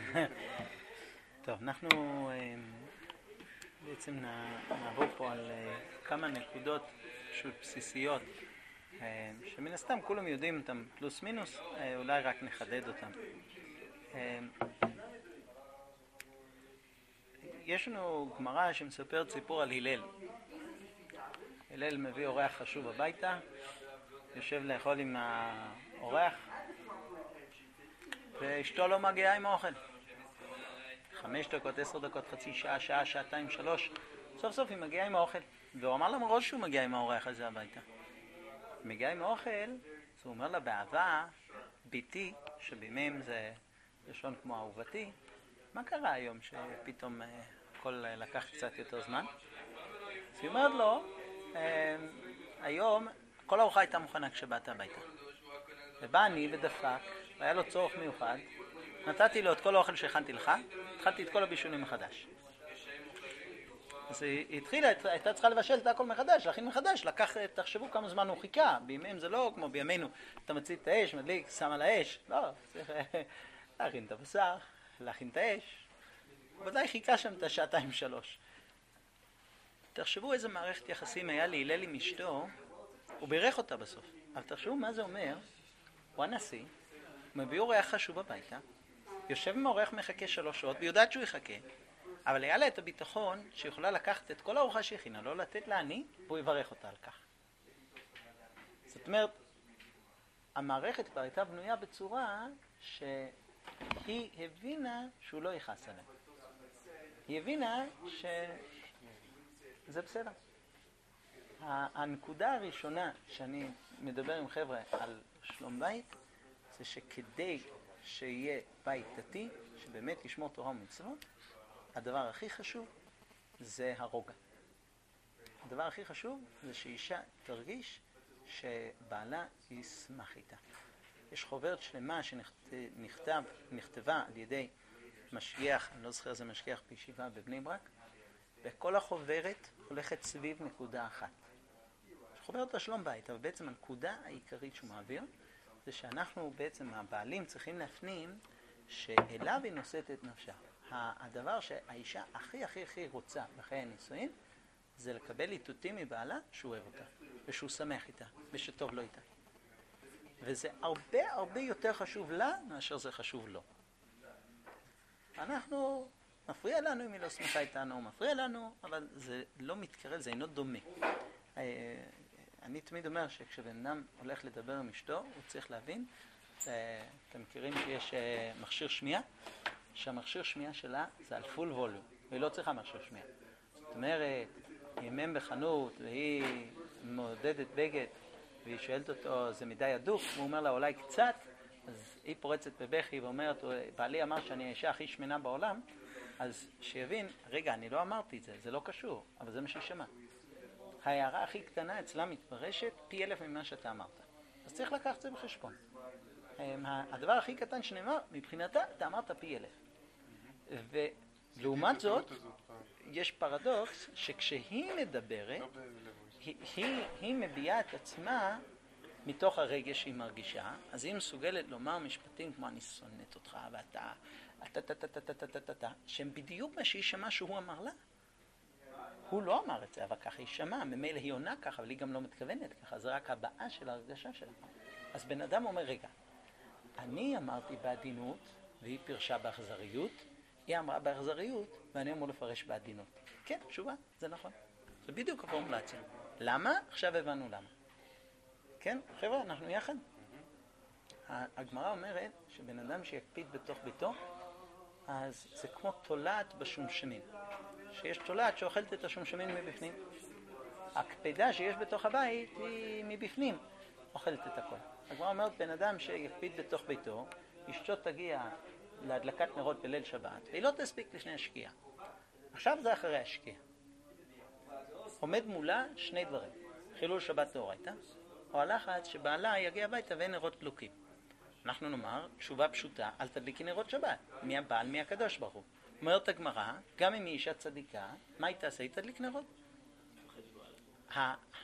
טוב, אנחנו בעצם נעבור פה על כמה נקודות פשוט בסיסיות שמן הסתם כולם יודעים אותם פלוס מינוס, אולי רק נחדד אותם. יש לנו גמרא שמספר סיפור על הלל. הלל מביא אורח חשוב הביתה, יושב לאכול עם האורח, ואשתו לא מגיעה עם האוכל. 5 דקות, 10 דקות, חצי שעה, שעה, שעתיים, 3. סוף סוף היא מגיעה עם האוכל. והוא אמר לה מראש שהוא מגיע עם האורח הזה הביתה. מגיע עם האוכל, אז הוא אומר לה באהבה, ביתי, שבימים זה לשון כמו אהובתי, מה קרה היום שפתאום הכל לקח קצת יותר זמן? אז היא אומרת לו, היום כל הארוחה הייתה מוכנה כשבאת הביתה. ובא אני ודפק, והיה לו צורך מיוחד, נתתי לו את כל האוכל שהכנתי לך, התחלתי את כל הבישולים מחדש. אז היא התחילה, הייתה צריכה לבשל את הכל מחדש, להכין מחדש, תחשבו כמה זמן הוא חיכה, בימיהם זה לא כמו בימינו, אתה מצית את האש, מדליק, שם על האש, לא, צריך להכין את הבשר, להכין את האש, ודאי חיכה שם את השעתיים 3. תחשבו איזה מערכת יחסים היה להלל עם אשתו, הוא בירך אותה בסוף, אבל תחשבו מה זה אומר, הוא הנשיא, הוא מביא אורח חשוב הביתה, יושב עם האורח מחכה 3 שעות, ויודעת שהוא יחכה, אבל היה לה את הביטחון שיכולה לקחת את כל הארוחה שהכינה, לא לתת לה אני, והוא יברך אותה על כך. זאת אומרת, המערכת כבר הייתה בנויה בצורה שהיא הבינה שהוא לא יכעס עליה. היא הבינה שזה בסדר. הנקודה הראשונה שאני מדבר עם חבר'ה על שלום בית, זה שכדי שיהיה בית דתי, שבאמת ישמור תורה ומצוות, הדבר הכי חשוב זה הרוגע. הדבר הכי חשוב זה שאישה תרגיש שבעלה ישמח איתה. יש חוברת שלמה שנכתבה על ידי משגיח, אני לא זוכר איזה משגיח בישיבה בבני ברק, וכל החוברת הולכת סביב נקודה אחת. חוברת השלום בית, אבל בעצם הנקודה העיקרית שהוא מעביר, זה שאנחנו בעצם הבעלים צריכים להפנים שאליו היא נושאת את נפשה. הדבר שהאישה הכי רוצה בחיי הנישואין, זה לקבל איתותים מבעלה שהוא אוהב אותה, ושהוא שמח איתה, ושטוב לו איתה. וזה הרבה יותר חשוב לה, מאשר זה חשוב לו. אנחנו, מפריע לנו אם היא לא שמחה איתנו, מפריע לנו, אבל זה לא מתקרב, זה אינו דומה. אני תמיד אומר שכשבן אדם הולך לדבר עם אשתו, הוא צריך להבין, אתם מכירים שיש מכשיר שמיעה? שהמכשיר שמיעה שלה זה על פול ווליום, והיא לא צריכה מכשיר שמיעה. זאת אומרת, היא אמם בחנות, והיא מעודדת בגד, והיא שואלת אותו, זה מדי הדוק? הוא אומר לה, אולי קצת, אז היא פורצת בבכי ואומרת, בעלי אמר שאני האישה הכי שמנה בעולם, אז שיבין, רגע, אני לא אמרתי את זה, זה לא קשור, אבל זה מה שהיא שמעה. ההערה הכי קטנה אצלה מתפרשת פי 1000 ממה שאתה אמרת. אז צריך לקחת את זה בחשבון. הדבר הכי קטן שנאמר, מבחינתה, אתה אמרת פי 1000. ולעומת זאת, יש פרדוקס שכשהיא מדברת, היא מביעה את עצמה מתוך הרגש שהיא מרגישה, אז היא מסוגלת לומר משפטים כמו אני שונאת אותך, ואתה, שהם בדיוק מה שהיא שמעה שהוא אמר לה. הוא לא אמר את זה, אבל ככה היא שמעה, ממילא היא עונה ככה, אבל היא גם לא מתכוונת ככה, זה רק הבאה של הרגשה שלה. אז בן אדם אומר, רגע, אני אמרתי בעדינות, והיא פרשה באכזריות, היא אמרה באכזריות, ואני אמור לפרש בעדינות. כן, תשובה, זה נכון. זה בדיוק הפורמולציה. למה? עכשיו הבנו למה. כן, חבר'ה, אנחנו יחד. הגמרא אומרת שבן אדם שיקפיד בתוך ביתו, אז זה כמו תולעת בשומשמין. שיש תולעת שאוכלת את השומשמין מבפנים. הקפידה שיש בתוך הבית היא מבפנים, אוכלת את הכל. הגמרא אומרת, בן אדם שיקפיד בתוך ביתו, אשתו תגיע להדלקת נרות בליל שבת, והיא לא תספיק לפני השקיעה. עכשיו זה אחרי השקיעה. עומד מולה 2 דברים. חילול שבת דאורייתא, או הלחץ שבעלה יגיע הביתה ואין נרות דלוקים. אנחנו נאמר, תשובה פשוטה, אל תדליקי נרות שבת. מי הבעל, מי הקדוש ברוך הוא. אומרת הגמרא, גם אם היא אישה צדיקה, מה היא תעשה? היא תדליק נרות.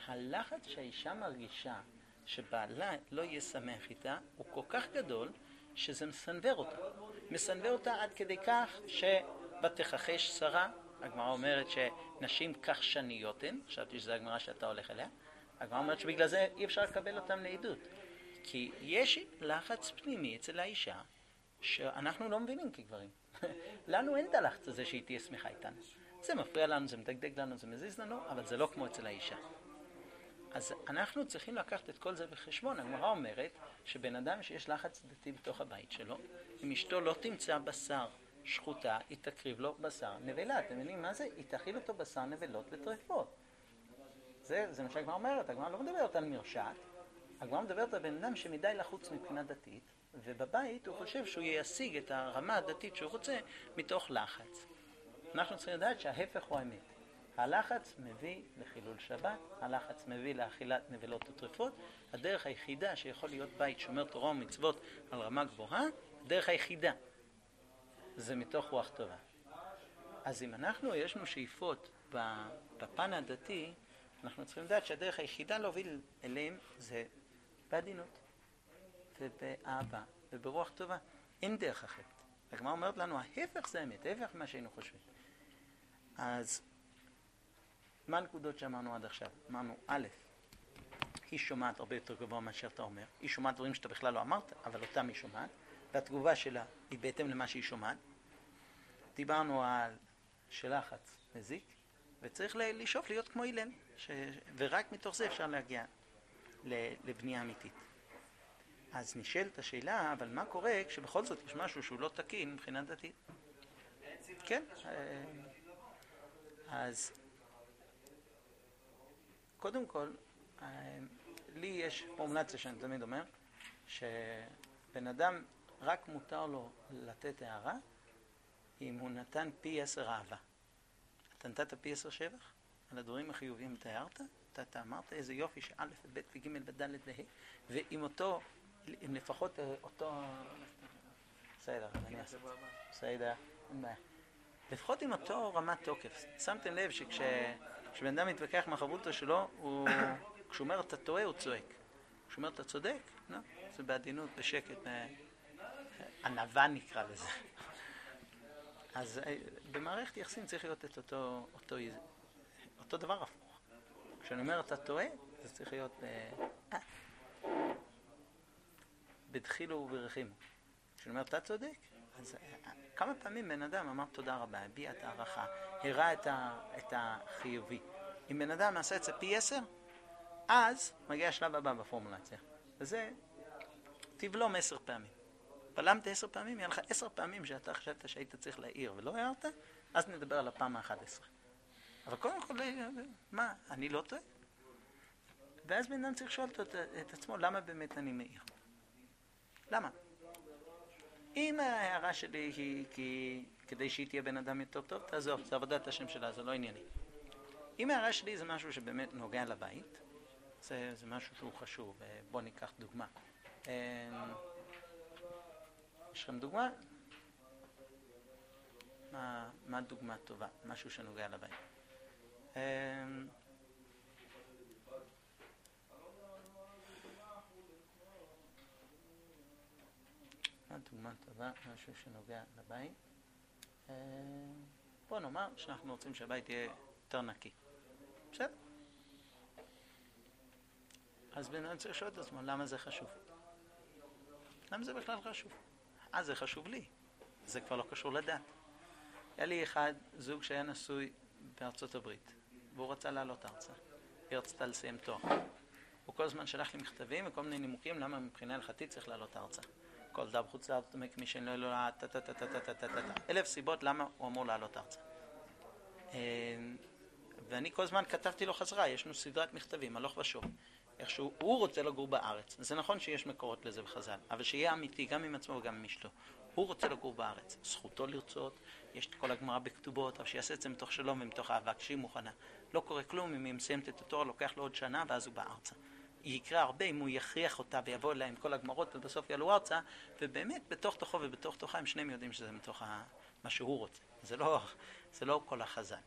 הלחץ שהאישה מרגישה שבעלה לא יהיה שמח איתה, הוא כל כך גדול, שזה מסנבר אותה. מסנבר אותה עד כדי כך שבתכחש שרה, הגמרא אומרת שנשים כחשניות הן, חשבתי שזו הגמרא שאתה הולך אליה, הגמרא אומרת שבגלל זה אי אפשר לקבל אותם לעדות. כי יש לחץ פנימי אצל האישה שאנחנו לא מבינים כגברים. לנו אין את הלחץ הזה שהיא תהיה שמחה איתנו. זה מפריע לנו, זה מדגדג לנו, זה מזיז לנו, אבל זה לא כמו אצל האישה. אז אנחנו צריכים לקחת את כל זה בחשבון. הגמרא אומרת שבן אדם שיש לחץ דתי בתוך הבית שלו, אם אשתו לא תמצא בשר שחוטה, היא תקריב לו בשר נבלה. אתם מבינים מה זה? היא תאכיל אותו בשר נבלות וטרפות. זה מה שהגמרא אומרת. הגמרא לא מדברת על מרשעת, הגמרא מדברת על בן אדם שמדי לחוץ מבחינה דתית, ובבית הוא חושב שהוא ישיג את הרמה הדתית שהוא רוצה מתוך לחץ. אנחנו צריכים לדעת שההפך הוא האמת. הלחץ מביא לחילול שבת, הלחץ מביא לאכילת נבלות וטרפות. הדרך היחידה שיכול להיות בית שומר תורה ומצוות על רמה גבוהה, הדרך היחידה זה מתוך רוח טובה. אז אם יש לנו שאיפות בפן הדתי, אנחנו צריכים לדעת שהדרך היחידה להוביל אליהם זה בעדינות ובאהבה וברוח טובה. אין דרך אחרת. הגמרא אומרת לנו, ההפך זה האמת, ההפך מה שהיינו חושבים. אז מה הנקודות שאמרנו עד עכשיו? אמרנו, א', היא שומעת הרבה יותר גבוה מאשר אתה אומר. היא שומעת דברים שאתה בכלל לא אמרת, אבל אותם היא שומעת, והתגובה שלה היא בהתאם למה שהיא שומעת. דיברנו על שלחץ מזיק, וצריך לשאוף להיות כמו הלל, ורק מתוך זה אפשר להגיע לבנייה אמיתית. אז נשאלת השאלה, אבל מה קורה כשבכל זאת יש משהו שהוא לא תקין מבחינה דתית? כן, אז קודם כל, לי יש פורמולציה שאני תמיד אומר, שבן אדם רק מותר לו לתת הערה אם הוא נתן פי 10 אהבה. אתה נתת פי 10 שבח על הדברים החיוביים אתה הערת, אתה אמרת איזה יופי שא' וב' וג' וד' לה', ואם אותו, אם לפחות אותו, בסדר, אני אעשה, בסדר, אין בעיה. לפחות עם אותו רמת תוקף. שמתם לב שכשבן אדם מתווכח מהחברותא שלו, כשהוא אומר אתה טועה הוא צועק. כשהוא אומר אתה צודק, זה בעדינות, בשקט, ענווה נקרא לזה. אז במערכת יחסים צריך להיות את אותו דבר הפוך. כשאני אומר אתה טועה, זה צריך להיות בדחילו וברחימו. כשאני אומר אתה צודק, אז כמה פעמים בן אדם אמר תודה רבה, הביע את הערכה, הראה את החיובי. אם בן אדם עשה את זה פי 10, אז מגיע השלב הבא בפורמולציה. וזה תבלום 10 פעמים. בלמת 10 פעמים, יהיה לך 10 פעמים שאתה חשבת שהיית צריך להעיר ולא הערת, אז נדבר על הפעם ה-11. אבל קודם כל, מה, אני לא טועה? ואז בן אדם צריך לשאול את עצמו, למה באמת אני מעיר? למה? אם ההערה שלי היא כדי שהיא תהיה בן אדם יותר טוב, תעזוב, זה עבודת השם שלה, זה לא ענייני. אם ההערה שלי זה משהו שבאמת נוגע לבית, זה משהו שהוא חשוב. בוא ניקח דוגמה. יש לכם דוגמה? מה דוגמה טובה? משהו שנוגע לבית. מה דוגמה טובה? משהו שנוגע לבית. בוא נאמר שאנחנו רוצים שהבית יהיה יותר נקי. בסדר? אז בן אדם צריך לשאול את עצמו, למה זה חשוב? למה זה בכלל חשוב? זה חשוב לי. זה כבר לא קשור לדת. היה לי זוג שהיה נשוי בארצות הברית, והוא רצה לעלות ארצה. היא רצתה לסיים תואר. הוא כל הזמן שלח לי מכתבים וכל מיני נימוקים, למה מבחינה הלכתית צריך לעלות ארצה. כל דם חוץ לארץ, מי לא לה, אלף סיבות למה הוא אמור לעלות ארצה. ואני כל הזמן כתבתי לו חזרה, יש לנו סדרת מכתבים, הלוך ושוב. איכשהו הוא רוצה לגור בארץ. זה נכון שיש מקורות לזה בחז"ל, אבל שיהיה אמיתי גם עם עצמו וגם עם אשתו. הוא רוצה לגור בארץ, זכותו לרצות, יש את כל הגמרא בכתובות, אבל שיעשה את זה מתוך שלום ומתוך אהבה, כשהיא מוכנה. לא קורה כלום אם היא מסיימת את התואר, לוקח לו עוד שנה ואז הוא בארצה. יקרה הרבה אם הוא יכריח אותה ויבוא אליה עם כל הגמרות ובסוף יעלו ארצה, ובאמת בתוך תוכו ובתוך תוכה הם שניהם יודעים שזה מתוך מה שהוא רוצה. זה לא כל החז"ל.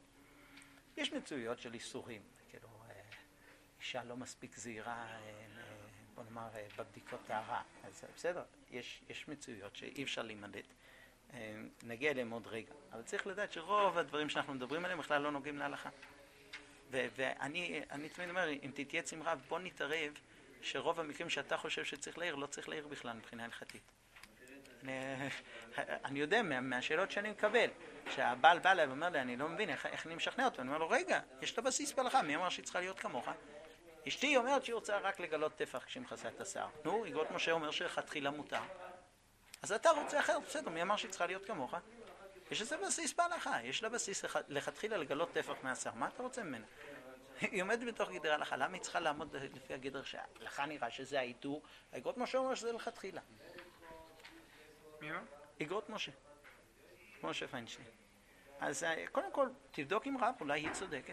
יש מצויות של איסורים, כאילו אישה לא מספיק זהירה בוא נאמר, בבדיקות טהרה. אז בסדר, יש מציאויות שאי אפשר להימדד. נגיע אליהם עוד רגע. אבל צריך לדעת שרוב הדברים שאנחנו מדברים עליהם בכלל לא נוגעים להלכה. ואני תמיד אומר, אם תתייעץ עם רב, בוא נתערב שרוב המקרים שאתה חושב שצריך להעיר, לא צריך להעיר בכלל מבחינה הלכתית. אני יודע מהשאלות שאני מקבל, שהבעל בא אליי ואומר לי, אני לא מבין איך אני משכנע אותו. אני אומר לו, רגע, יש לה בסיס בהלכה, מי אמר שהיא צריכה להיות כמוך? אשתי אומרת שהיא רוצה רק לגלות טפח כשהיא מכסה את השיער. נו, איגרות משה אומר שלכתחילה מותר. אז אתה רוצה אחר, בסדר, מי אמר שהיא צריכה להיות כמוך? יש לזה בסיס בהלכה, יש לה בסיס לכתחילה לגלות טפח מהשיער. מה אתה רוצה ממנה? היא עומדת בתוך גדר ההלכה, למה היא צריכה לעמוד לפי הגדר שההלכה נראה שזה העיטור? איגרות משה אומר שזה לכתחילה. מי מה? איגרות משה. משה פיינשטיין. אז קודם כל, תבדוק עם רב, אולי היא צודקת.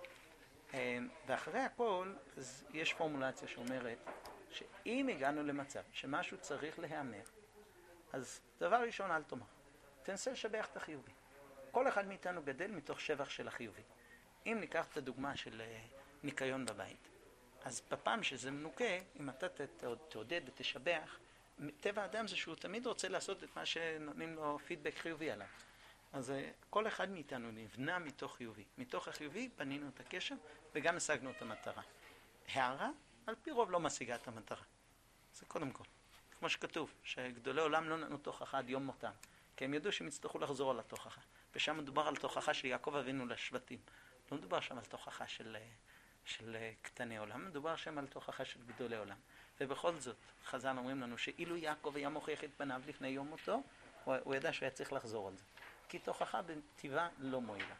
ואחרי הכל, אז יש פורמולציה שאומרת שאם הגענו למצב שמשהו צריך להיאמר, אז דבר ראשון, אל תאמר. תנסה לשבח את החיובי. כל אחד מאיתנו גדל מתוך שבח של החיובי. אם ניקח את הדוגמה של ניקיון בבית, אז בפעם שזה מנוקה, אם אתה תעודד ותשבח, טבע האדם זה שהוא תמיד רוצה לעשות את מה שנותנים לו פידבק חיובי עליו. אז כל אחד מאיתנו נבנה מתוך חיובי. מתוך החיובי בנינו את הקשר וגם השגנו את המטרה. הערה, על פי רוב לא משיגה את המטרה. זה קודם כל. כמו שכתוב, שגדולי עולם לא נתנו תוכחה עד יום מותם, כי הם ידעו שהם יצטרכו לחזור על התוכחה. ושם מדובר על תוכחה של יעקב אבינו לשבטים. לא מדובר שם על תוכחה של קטני עולם, מדובר שם על תוכחה של גדולי עולם. ובכל זאת, חז"ל אומרים לנו שאילו יעקב היה מוכיח את פניו לפני יום מותו, הוא ידע שהוא היה צריך לחזור על זה. כי תוכחה בטבעה לא מועילה.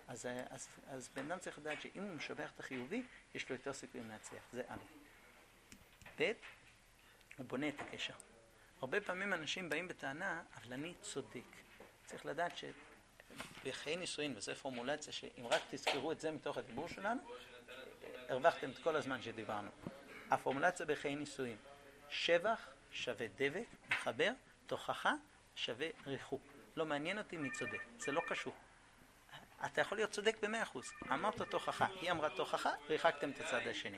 אז בן אדם צריך לדעת שאם הוא משבח את החיובי, יש לו יותר סיכויים להצליח. זה א'. ב', הוא בונה את הקשר. הרבה פעמים אנשים באים בטענה, אבל אני צודק. צריך לדעת שבחיי נישואין, וזו פורמולציה שאם רק תזכרו את זה מתוך הדיבור שלנו, הרווחתם את כל הזמן שדיברנו. הפורמולציה בחיי נישואין, שבח שווה דבק, מחבר, תוכחה שווה ריחוק. לא מעניין אותי מי צודק, זה לא קשור. אתה יכול להיות צודק ב100%. אמרת תוכחה, היא אמרה תוכחה, ריחקתם את הצד השני.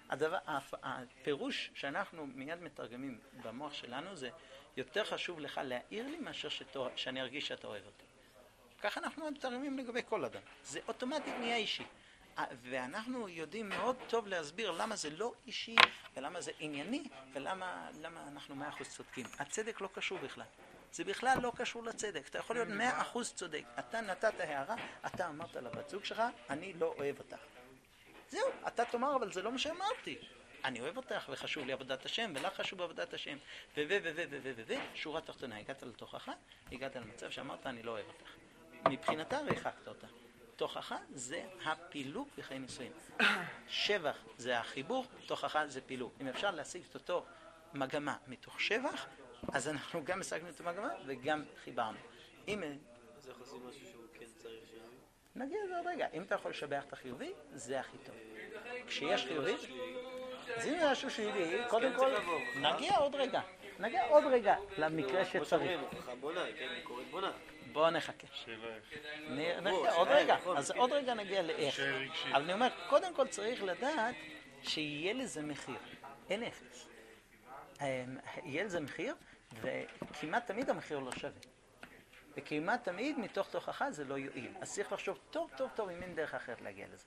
הפירוש שאנחנו מיד מתרגמים במוח שלנו זה יותר חשוב לך להעיר לי מאשר שאני ארגיש שאתה אוהב אותי. ככה אנחנו מתרגמים לגבי כל אדם. זה אוטומטית נהיה אישי. ואנחנו יודעים מאוד טוב להסביר למה זה לא אישי ולמה זה ענייני ולמה אנחנו 100% צודקים. הצדק לא קשור בכלל. זה בכלל לא קשור לצדק. אתה יכול להיות 100% צודק. אתה נתת הערה, אתה אמרת לבת זוג שלך, אני לא אוהב אותך. זהו, אתה תאמר, אבל זה לא מה שאמרתי. אני אוהב אותך וחשוב לי עבודת השם, ולך חשוב עבודת השם. שורה תחתונה, הגעת לתוכחה, הגעת למצב שאמרת, אני לא אוהב אותך. מבחינתה ריחקת אותה. תוכחה זה הפילוג בחיי נישואין. שבח זה החיבור, תוכחה זה פילוג. אם אפשר להשיג את אותו מגמה מתוך שבח, אז אנחנו גם השגנו את המגמה וגם חיברנו. אם אז איך עושים משהו שהוא כן צריך חיובי? נגיע לזה עוד רגע. אם אתה יכול לשבח את החיובי, זה הכי טוב. כשיש חיובי, אז אם יש משהו שלילי, קודם כל, נגיע עוד רגע למקרה שצריך. בוא נחכה. עוד רגע, אז עוד רגע נגיע לאיך. אבל אני אומר, קודם כל צריך לדעת שיהיה לזה מחיר. אין אפס. יהיה לזה מחיר, וכמעט תמיד המחיר לא שווה. וכמעט תמיד מתוך תוכחה זה לא יועיל. אז צריך לחשוב טוב אם אין דרך אחרת להגיע לזה.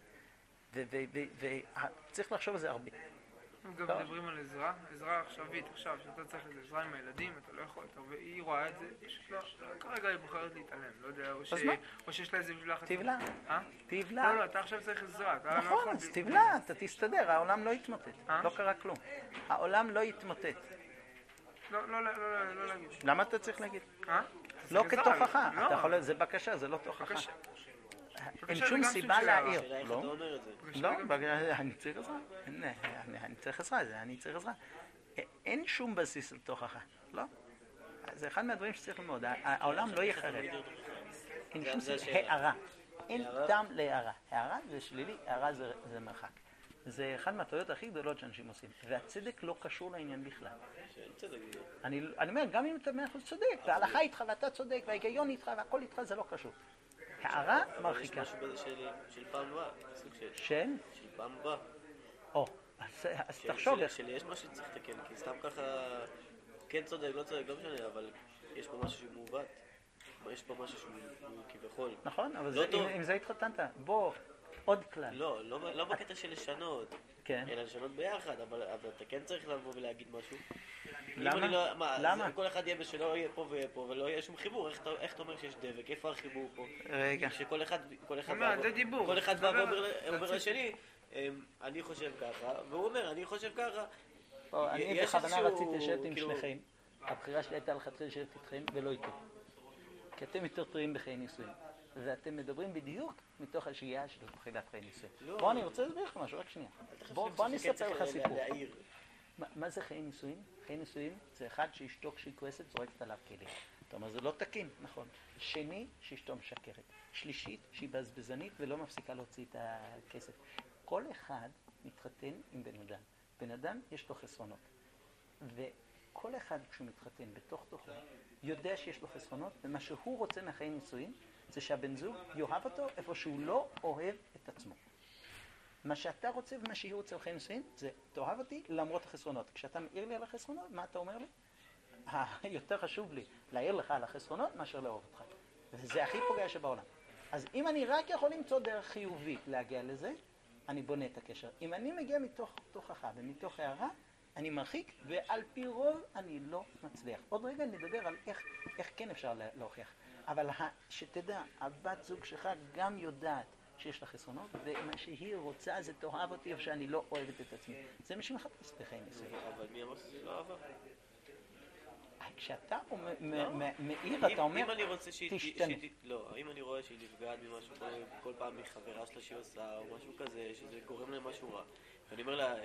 וצריך לחשוב על זה הרבה. גם מדברים על עזרה עכשווית, עכשיו שאתה צריך איזה עזרה עם הילדים, אתה לא יכול, והיא רואה את זה, כרגע היא בוחרת להתעלם, לא יודע, או שיש לה איזה משלחת. תבלע. לא, אתה עכשיו צריך עזרה. נכון, אז תבלע, אתה תסתדר, העולם לא יתמוטט. לא קרה כלום. העולם לא יתמוטט. לא להגיד. למה אתה צריך להגיד? לא כתוכחה. זה בקשה, זה לא תוכחה. אין שום סיבה להעיר. לא, אני צריך עזרה. אני צריך עזרה. אין שום בסיס לתוכחה. לא. זה אחד מהדברים שצריך ללמוד. העולם לא יחרב. אין שום סיבה. הערה. אין טעם להערה. הערה זה שלילי, הערה זה מרחק. זה אחד מהטעויות הכי גדולות שאנשים עושים. והצדק לא קשור לעניין בכלל. אני אומר, גם אם אתה 100% צודק, וההלכה איתך ואתה צודק, וההיגיון איתך והכל איתך, זה לא קשור. הערה מרחיקה. יש משהו של פעם הבאה, סוג של פעם הבאה. אז תחשוב איך. יש משהו שצריך לתקן, כי סתם ככה, כן צודק, לא צודק, לא משנה, אבל יש פה משהו שהוא מעוות. יש פה משהו שהוא כביכול. נכון, אבל אם זה התחתנת, בוא, עוד כלל. לא בקטע של לשנות, אלא לשנות ביחד, אבל אתה כן צריך לבוא ולהגיד משהו. למה? למה? כל אחד יהיה ושלא יהיה פה ויהיה פה, ולא יהיה שום חיבור. איך אתה אומר שיש דבק? איפה החיבור פה? רגע. שכל אחד בא ואומר לשני, אני חושב ככה, והוא אומר, אני חושב ככה. אני בכוונה רציתי לשבת עם שניכם. הבחירה שלי הייתה לכתחילה לשבת איתכם ולא איתו. כי אתם יותר טריים בחיי נישואים. ואתם מדברים בדיוק מתוך השגיאה של תחילת חיי נישואים. בוא, אני רוצה להסביר לך משהו, רק שנייה. בוא אני אספר לך סיפור. מה זה חיי נישואים? חיי נישואים זה אחד שאשתו כשהיא כועסת זורקת עליו כלים. אתה אומר, זה לא תקין, נכון. שני, שאשתו משקרת. שלישית, שהיא בזבזנית ולא מפסיקה להוציא את הכסף. כל אחד מתחתן עם בן אדם. בן אדם יש לו חסרונות. וכל אחד כשהוא מתחתן בתוך תוכו, יודע שיש לו חסרונות, ומה שהוא רוצה מהחיי נישואים, זה שהבן זוג יאהב אותו איפה שהוא לא אוהב את עצמו. מה שאתה רוצה ומה שהיא רוצה בחיי נישואים, זה תאהב אותי למרות החסרונות. כשאתה מעיר לי על החסרונות, מה אתה אומר לי? יותר חשוב לי להעיר לך על החסרונות מאשר לאהוב אותך. וזה הכי פוגע שבעולם. אז אם אני רק יכול למצוא דרך חיובית להגיע לזה, אני בונה את הקשר. אם אני מגיע מתוך תוכחה ומתוך הערה, אני מרחיק, ועל פי רוב אני לא מצליח. עוד רגע נדבר על איך כן אפשר להוכיח. אבל שתדע, הבת זוג שלך גם יודעת שיש לה חסרונות, ומה שהיא רוצה זה תאהב אותי איפה שאני לא אוהבת את עצמי. זה מה שמחפש בחיי נישואים. אבל מי אמר שזה לא אהבה? כשאתה מעיר, אתה אומר, אם אני רוצה תשתנה. לא, אם אני רואה שהיא נפגעת ממשהו, כל פעם מחברה שלה שהיא עושה, או משהו כזה, שזה גורם להם משהו רע. ואני אומר לה,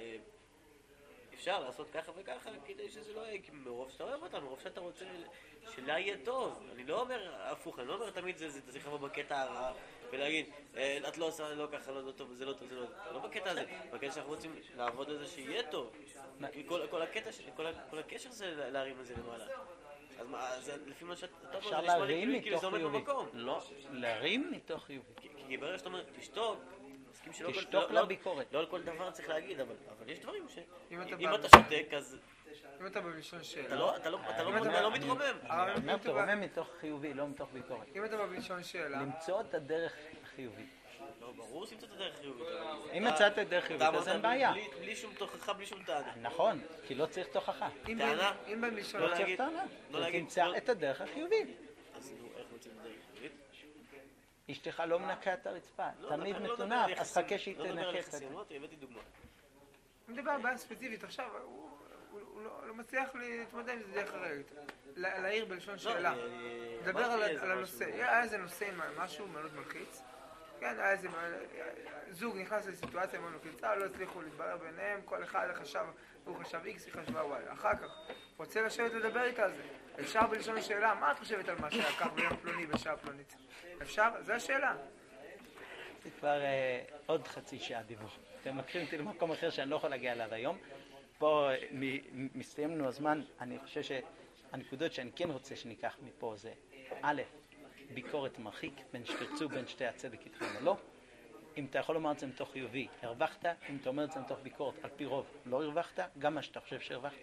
אפשר לעשות ככה וככה כדי שזה לא יהיה, כי מרוב שאתה אוהב אותה, מרוב שאתה רוצה שלה יהיה טוב. אני לא אומר הפוך, אני לא אומר תמיד זה צריך לבוא בקטע הרע ולהגיד, את לא עושה, לא ככה, לא טוב, זה לא טוב, זה לא טוב. לא בקטע הזה, בקטע שאנחנו רוצים לעבוד על זה שיהיה טוב. כי כל הקשר זה להרים את זה למעלה. אז מה, לפי מה שאתה אומר, אפשר להרים מתוך חיובי. לא, להרים מתוך חיובי. כי ברגע שאתה אומר, תשתוק, תשתוק לביקורת. לא על כל דבר צריך להגיד, אבל יש דברים אם אתה שותק, אז אם אתה בלשון שאלה... אתה לא מתרומם. אתה מתרומם מתוך חיובי, לא מתוך ביקורת. אם אתה בלשון שאלה... למצוא את הדרך החיובית. לא, ברור שמצוא את הדרך חיובית. אם מצאת את הדרך חיובית, אז אין בעיה. בלי שום תוכחה, בלי שום טענה. נכון, כי לא צריך תוכחה. טענה? אם בלשון... לא צריך טענה. תמצא את הדרך החיובית. אז איך מוצאים את הדרך החיובית? אשתך לא מנקה את הרצפה, תמיד מטונף, אז חכה שהיא תנקה. לא מדבר על יחסים, הבאתי דוגמה. אני מדבר על בעיה ספציפית, עכשיו הוא לא מצליח להתמודד עם זה דרך הרגע. להעיר בלשון שאלה. לדבר על הנושא. היה איזה נושא עם משהו מאוד מלחיץ. כן, היה איזה זוג נכנס לסיטואציה מאוד מלחיצה, לא הצליחו להתברר ביניהם, כל אחד חשב, הוא חשב X, היא חשבה Y. אחר כך, רוצה לשבת לדבר איתה על זה. אפשר בלשון שאלה, מה את חושבת על מה שהיה כך ביום פלוני בשעה פלונית? אפשר? זו השאלה. זה כבר עוד חצי שעה דיבור. אתם מכירים אותי למקום אחר שאני לא יכול להגיע אליו היום. פה מסתיים לנו הזמן. אני חושב שהנקודות שאני כן רוצה שניקח מפה זה א', ביקורת מרחיק, בין שתרצו בין שתי הצדק איתכם או לא. אם אתה יכול לומר את זה מתוך חיובי, הרווחת. אם אתה אומר את זה מתוך ביקורת, על פי רוב לא הרווחת, גם מה שאתה חושב שהרווחת.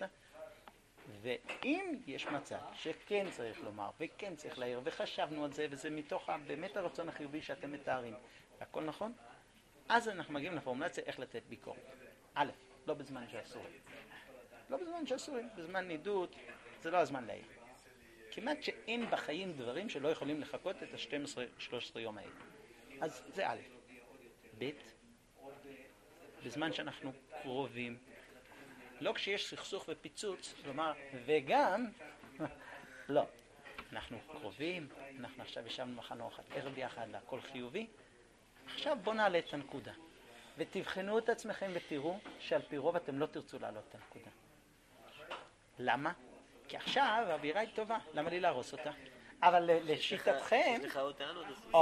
ואם יש מצב שכן צריך לומר וכן צריך להעיר וחשבנו על זה וזה מתוך באמת הרצון החיובי שאתם מתארים והכל נכון, אז אנחנו מגיעים לפורמולציה איך לתת ביקורת. א', לא בזמן שאסורים. לא בזמן שאסורים, בזמן נידות זה לא הזמן להעיר. כמעט שאין בחיים דברים שלא יכולים לחכות את ה-12-13 יום האלה. אז זה א'. ב', בזמן שאנחנו קרובים, לא כשיש סכסוך ופיצוץ, כלומר, וגם, לא, אנחנו קרובים, אנחנו עכשיו ישבנו מחנוך, ערב יחד, הכל חיובי, עכשיו בוא נעלה את הנקודה, ותבחנו את עצמכם ותראו שעל פי רוב אתם לא תרצו לעלות את הנקודה. למה? כי עכשיו האווירה היא טובה, למה לי להרוס אותה? אבל לשיטתכם... יש לך עוד טענות,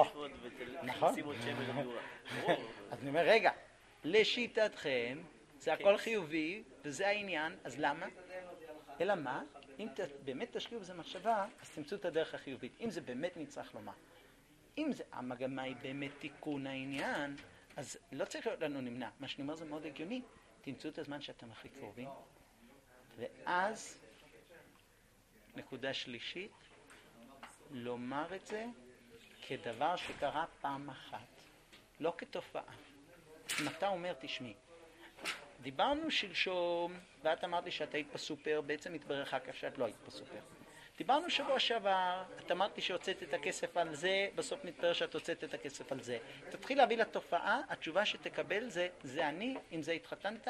אז תשים עוד שמן למדורה. אז אני אומר, רגע, לשיטתכם, זה הכל חיובי, וזה העניין, אז למה? אלא מה? אם באמת תשקיעו בזה מחשבה, אז תמצאו את הדרך החיובית. אם זה באמת נצטרך לומר. אם המגמה היא באמת תיקון העניין, אז לא צריך להיות לנו נמנע. מה שאני אומר זה מאוד הגיוני. תמצאו את הזמן שאתם הכי קרובים, ואז, נקודה שלישית, לומר את זה כדבר שקרה פעם אחת, לא כתופעה. אם אתה אומר, תשמעי, דיברנו שלשום, ואת אמרת לי שאת היית בסופר, בעצם התברר אחר כך שאת לא היית בסופר. דיברנו שבוע שעבר, את אמרת לי שהוצאת את הכסף על זה, בסוף מתברר שאת הוצאת את הכסף על זה. תתחיל להביא לתופעה, התשובה שתקבל זה אני, עם זה התחתנת,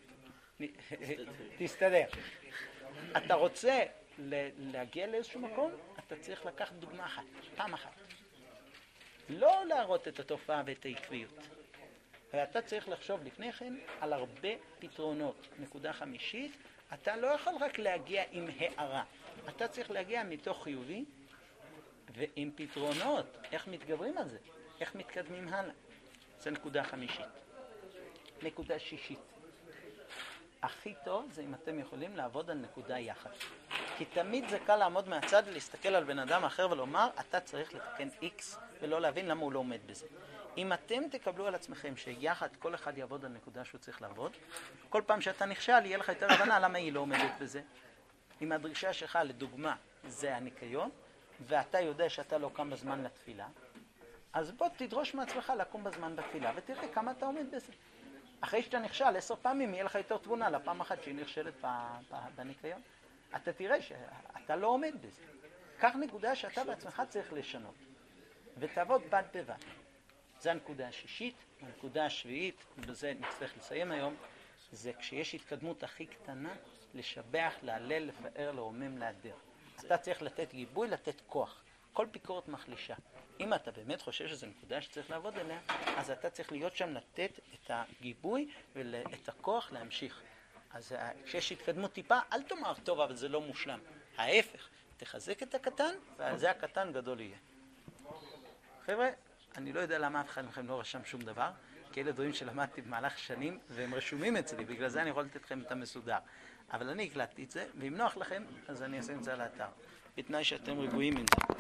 תסתדר. אתה רוצה להגיע לאיזשהו מקום, אתה צריך לקחת דוגמה אחת, פעם אחת. לא להראות את התופעה ואת העקביות. ואתה צריך לחשוב לפני כן על הרבה פתרונות. נקודה חמישית, אתה לא יכול רק להגיע עם הערה. אתה צריך להגיע מתוך חיובי ועם פתרונות. איך מתגברים על זה? איך מתקדמים הלאה? זה נקודה חמישית. נקודה שישית. הכי טוב זה אם אתם יכולים לעבוד על נקודה יחד. כי תמיד זה קל לעמוד מהצד ולהסתכל על בן אדם אחר ולומר, אתה צריך לתקן X ולא להבין למה הוא לא עומד בזה. אם אתם תקבלו על עצמכם שיחד כל אחד יעבוד על נקודה שהוא צריך לעבוד, כל פעם שאתה נכשל יהיה לך יותר הבנה למה היא לא עומדת בזה. אם הדרישה שלך לדוגמה זה הניקיון, ואתה יודע שאתה לא קם בזמן לתפילה, אז בוא תדרוש מעצמך לקום בזמן בתפילה ותראה כמה אתה עומד בזה. אחרי שאתה נכשל 10 פעמים יהיה לך יותר תבונה לפעם אחת שהיא נכשלת בניקיון. אתה תראה שאתה לא עומד בזה. קח נקודה שאתה בעצמך צריך לשנות ותעבוד בד בבד. זה הנקודה השישית. הנקודה השביעית, ובזה נצטרך לסיים היום, זה כשיש התקדמות הכי קטנה, לשבח, להלל, לפאר, לרומם, להדר. אתה צריך לתת גיבוי, לתת כוח. כל ביקורת מחלישה. אם אתה באמת חושב שזו נקודה שצריך לעבוד עליה, אז אתה צריך להיות שם לתת את הגיבוי ואת הכוח להמשיך. אז כשיש התקדמות טיפה, אל תאמר טוב, אבל זה לא מושלם. ההפך, תחזק את הקטן, ועל זה הקטן גדול יהיה. חבר'ה, אני לא יודע למה אף אחד מכם לא רשם שום דבר, כי אלה דברים שלמדתי במהלך שנים, והם רשומים אצלי, בגלל זה אני יכול לתת לכם את המסודר. אבל אני הקלטתי את זה, ואם נוח לכם, אז אני אשים את זה על האתר. בתנאי שאתם רגועים עם זה.